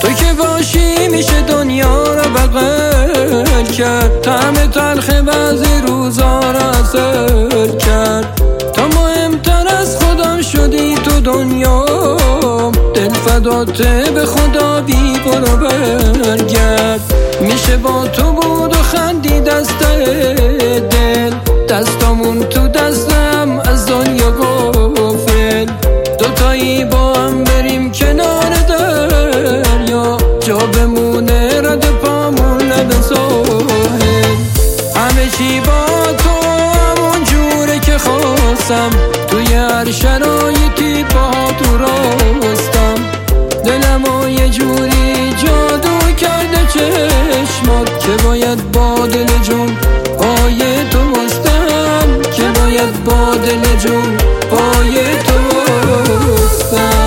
تو که باشی میشه دنیا رو بغل کرد، طعم تلخ بعضی روزا رو اثر کرد. تو مهمتر از خودم شدی تو دنیا، دل فداته به خدا بی برو برگرد. میشه با تو بود و خندی دست دل، دستامون تو دستم از دنیا غافل. دوتایی با هم بریم کنار دریا، جا بمونه رد پامون لب ساحل. همه چی با تو همون جوره که خواستم، توی هر شرایطی با تو راستم. دلمو یه جوری جادو کرده چشمات، که باید با دل جون پای تو بستم، که باید با دل جون پای تو بستم.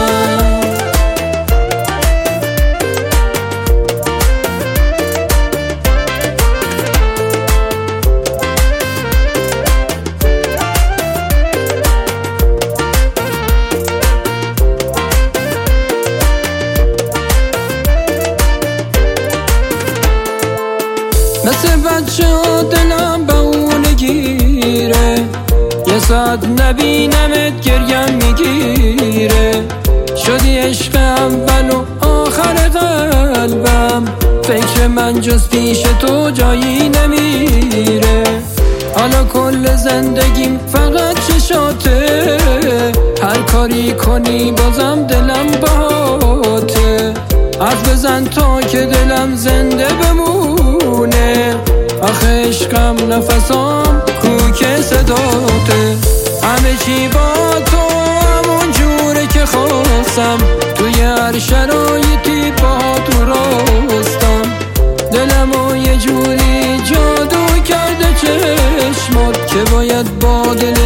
مثل بچه ها دلم به اونه گیره، یه ساعت نبینمت گریم میگیره. شدی عشق اول و آخر قلبم، فکر من جز پیش تو جایی نمیره. حالا کل زندگیم فقط چشاته، هر کاری کنی بازم دلم باته. حرف بزن تا که دلم زنده بمونه، آخه عشقم نفسام کوک صداته. همه چی با تو همون جوره که خواستم، توی هر شرایطی با تو راستم. دلمو یه جوری جادو کرده چشمات، که باید با دل